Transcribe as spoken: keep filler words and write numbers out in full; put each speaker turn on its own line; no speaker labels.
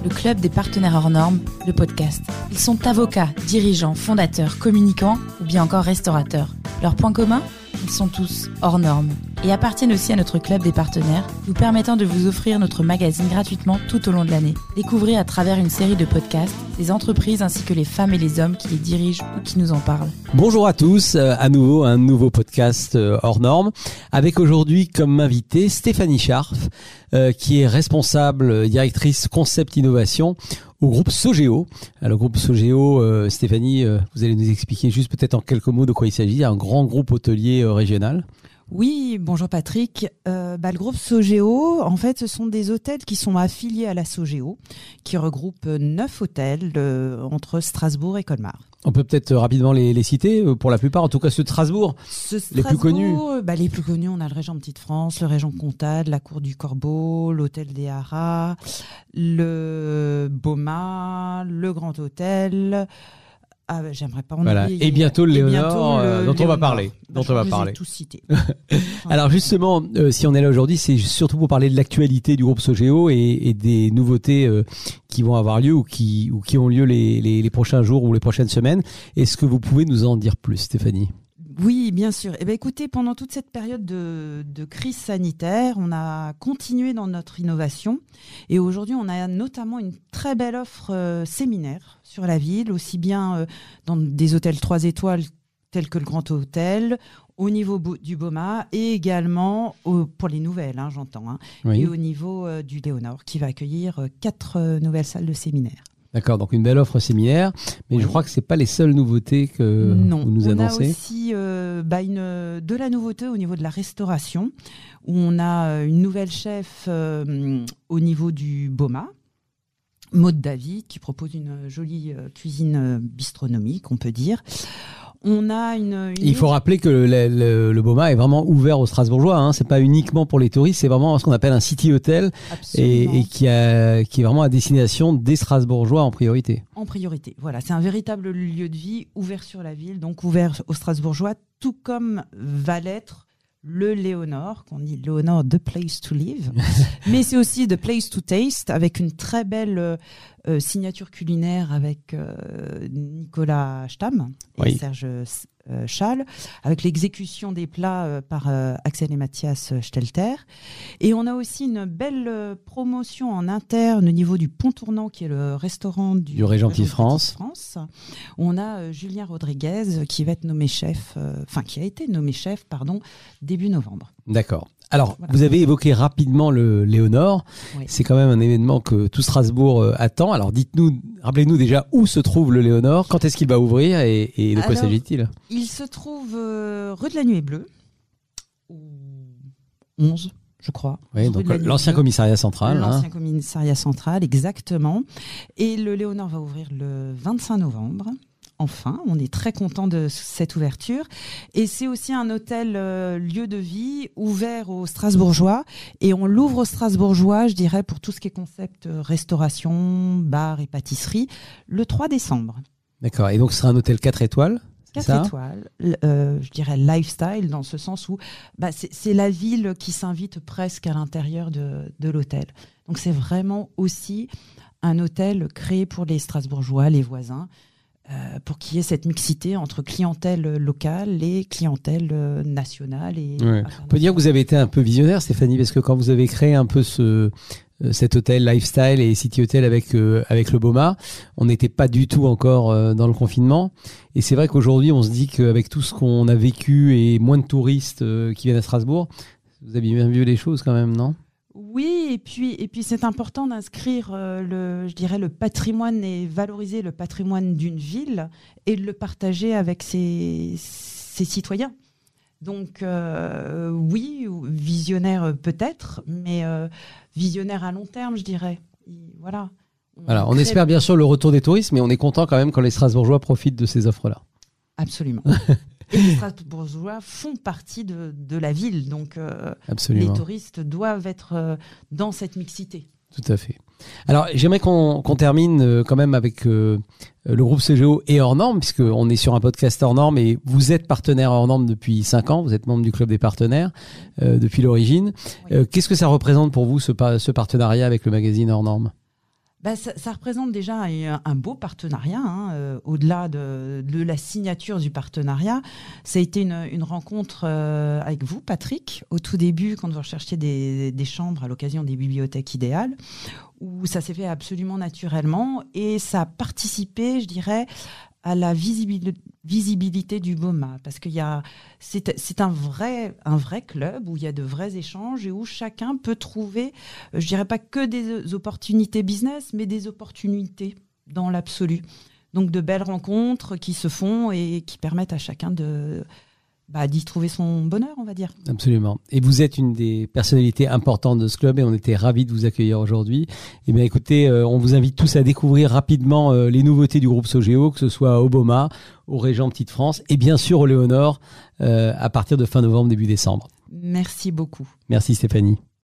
le club des partenaires hors normes, le podcast. Ils sont avocats, dirigeants, fondateurs, communicants ou bien encore restaurateurs. Leur point commun ? Ils sont tous hors normes et appartiennent aussi à notre club des partenaires, nous permettant de vous offrir notre magazine gratuitement tout au long de l'année. Découvrez à travers une série de podcasts les entreprises ainsi que les femmes et les hommes qui les dirigent ou qui nous en parlent.
Bonjour à tous, euh, à nouveau un nouveau podcast euh, hors normes, avec aujourd'hui comme invité Stéphanie Scharf, euh, qui est responsable, euh, directrice concept innovation au groupe Sogeo. Alors, le groupe Sogeo, euh, Stéphanie, euh, vous allez nous expliquer juste peut-être en quelques mots de quoi il s'agit, un grand groupe hôtelier euh, régional.
Oui, bonjour Patrick. Euh, bah, le groupe Sogeo, en fait, ce sont des hôtels qui sont affiliés à la Sogeo, qui regroupent neuf hôtels euh, entre Strasbourg et Colmar.
On peut peut-être rapidement les, les citer, pour la plupart, en tout cas ceux de Strasbourg,
Ce
les plus connus.
Bah, les plus connus, on a le Régent Petite-France, le Régent Comtade, la Cour du Corbeau, l'Hôtel des Haras, le Boma, le Grand Hôtel. Ah, bah, j'aimerais pas en
voilà.
oublier.
Et bientôt le
Et
Léonore,
bientôt le
euh, dont
Léonore.
on va parler.
Bah,
dont on va
je
parler.
les ai tous cités.
Alors justement, euh, si on est là aujourd'hui, c'est surtout pour parler de l'actualité du groupe Sogeo et, et des nouveautés euh, qui vont avoir lieu ou qui, ou qui ont lieu les, les, les prochains jours ou les prochaines semaines. Est-ce que vous pouvez nous en dire plus, Stéphanie ?
Oui, bien sûr. Eh bien, écoutez, pendant toute cette période de, de crise sanitaire, on a continué dans notre innovation. Et aujourd'hui, on a notamment une très belle offre euh, séminaire sur la ville, aussi bien euh, dans des hôtels trois étoiles tels que le Grand Hôtel, au niveau bo- du Boma, et également au, pour les nouvelles, hein, j'entends, hein,
Oui.
et au niveau euh, du Léonore, qui va accueillir euh, quatre euh, nouvelles salles de séminaire.
D'accord, donc une belle offre séminaire, mais
Oui.
je crois que c'est pas les seules nouveautés que
Non,
vous nous
on
annoncez.
a aussi euh, bah, une, de la nouveauté au niveau de la restauration, où on a euh, une nouvelle chef euh, au niveau du Boma, Maud David, qui propose une jolie euh, cuisine euh, bistronomique, on peut dire. On a une, une
Il faut rappeler que le, le, le Boma est vraiment ouvert aux Strasbourgeois. Hein. C'est pas uniquement pour les touristes, c'est vraiment ce qu'on appelle un city hotel et, et qui, a, qui est vraiment à destination des Strasbourgeois en priorité.
En priorité, voilà, c'est un véritable lieu de vie ouvert sur la ville, donc ouvert aux Strasbourgeois, tout comme va l'être le Léonore, qu'on dit Léonore, the place to live, mais c'est aussi the place to taste, avec une très belle euh, euh, signature culinaire avec euh, Nicolas Stam et
Oui.
Serge euh, Schall, avec l'exécution des plats euh, par euh, Axel et Mathias Stelter. Et on a aussi une belle euh, promotion en interne au niveau du Pont Tournant, qui est le restaurant du,
Du Régent Petite-France.
France. On a euh, Julien Rodriguez qui va être nommé chef, euh, enfin qui a été nommé chef, pardon, début novembre.
D'accord. Alors,
Voilà.
vous avez évoqué rapidement le Léonore.
Oui.
C'est quand même un événement que tout Strasbourg euh, attend. Alors, dites-nous, rappelez-nous déjà où se trouve le Léonore, quand est-ce qu'il va ouvrir et, et de quoi
Alors,
s'agit-il ?
Il se trouve euh, rue de la Nuée Bleue, ou onze, je crois.
Oui,
Rue
donc
de la Nuée
l'ancien
Bleue.
commissariat central.
L'ancien
hein.
commissariat central, exactement. Et le Léonore va ouvrir le vingt-cinq novembre. Enfin, on est très content de cette ouverture. Et c'est aussi un hôtel euh, lieu de vie ouvert aux Strasbourgeois. Et on l'ouvre aux Strasbourgeois, je dirais, pour tout ce qui est concept euh, restauration, bar et pâtisserie, le trois décembre.
D'accord. Et donc, ce sera un hôtel quatre étoiles, c'est
Quatre
ça ?
étoiles, euh, je dirais lifestyle, dans ce sens où bah, c'est, c'est la ville qui s'invite presque à l'intérieur de, de l'hôtel. Donc c'est vraiment aussi un hôtel créé pour les Strasbourgeois, les voisins, euh, pour qu'il y ait cette mixité entre clientèle locale et clientèle euh, nationale. Et
Ouais. On peut dire que vous avez été un peu visionnaire, Stéphanie, parce que quand vous avez créé un peu ce, euh, cet hôtel lifestyle et city hotel avec, euh, avec le Boma, on n'était pas du tout encore euh, dans le confinement. Et c'est vrai qu'aujourd'hui, on se dit qu'avec tout ce qu'on a vécu et moins de touristes euh, qui viennent à Strasbourg, vous avez bien vu les choses quand même, non ?
Oui, et puis, et puis c'est important d'inscrire euh, le, je dirais, le patrimoine et valoriser le patrimoine d'une ville et de le partager avec ses, ses citoyens. Donc euh, oui, visionnaire peut-être, mais euh, visionnaire à long terme, je dirais. Et voilà. On,
Voilà, on
crée...
espère bien sûr le retour des touristes, mais on est content quand même quand les Strasbourgeois profitent de ces offres-là.
Absolument. Et les Strasbourgeois font partie de, de la ville, donc euh, les touristes doivent être euh, dans cette mixité.
Tout à fait. Alors, j'aimerais qu'on, qu'on termine euh, quand même avec euh, le groupe Sogeo et hors normes, puisqu'on est sur un podcast hors normes et vous êtes partenaire hors normes depuis cinq ans, vous êtes membre du club des partenaires euh, depuis l'origine.
Oui.
Euh, qu'est-ce que ça représente pour vous, ce, ce partenariat avec le magazine hors normes ?
Bah, ça, ça représente déjà un, un beau partenariat, hein, euh, au-delà de, de la signature du partenariat. Ça a été une, une rencontre euh, avec vous, Patrick, au tout début, quand vous recherchiez des, des chambres à l'occasion des bibliothèques idéales, où ça s'est fait absolument naturellement et ça a participé, je dirais, à la visibil- visibilité du BOMA, parce qu'il y a, c'est, c'est un vrai, un vrai club où il y a de vrais échanges et où chacun peut trouver, je dirais pas que des opportunités business, mais des opportunités dans l'absolu. Donc de belles rencontres qui se font et qui permettent à chacun de Bah, d'y trouver son bonheur, on va dire.
Absolument. Et vous êtes une des personnalités importantes de ce club et on était ravis de vous accueillir aujourd'hui. Eh bien, écoutez, euh, on vous invite tous à découvrir rapidement euh, les nouveautés du groupe Sogeo, que ce soit au BOMA, au Régent Petite-France et bien sûr au Léonore euh, à partir de fin novembre, début décembre.
Merci beaucoup.
Merci Stéphanie.